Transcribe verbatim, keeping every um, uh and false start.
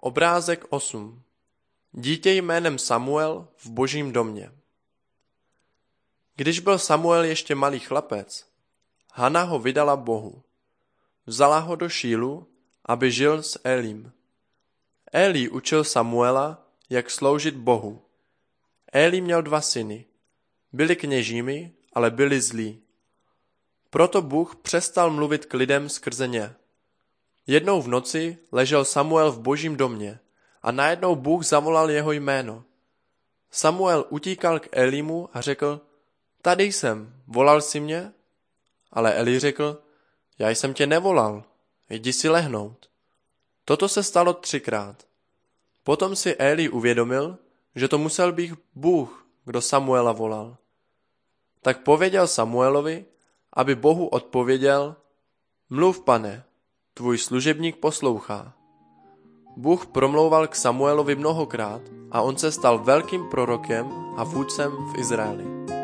Obrázek osm. Dítě jménem Samuel v Božím domě. Když byl Samuel ještě malý chlapec, Hana ho vydala Bohu. Vzala ho do Šílu, aby žil s Elím. Eli učil Samuela, jak sloužit Bohu. Eli měl dva syny. Byli kněžími, ale byli zlí. Proto Bůh přestal mluvit k lidem skrze ně. Jednou v noci ležel Samuel v Božím domě a najednou Bůh zavolal jeho jméno. Samuel utíkal k Elimu a řekl: Tady jsem, volal jsi mě? Ale Eli řekl: Já jsem tě nevolal, jdi si lehnout. Toto se stalo třikrát. Potom si Eli uvědomil, že to musel být Bůh, kdo Samuela volal. Tak pověděl Samuelovi, aby Bohu odpověděl: Mluv, pane, tvůj služebník poslouchá. Bůh promlouval k Samuelovi mnohokrát a on se stal velkým prorokem a vůdcem v Izraeli.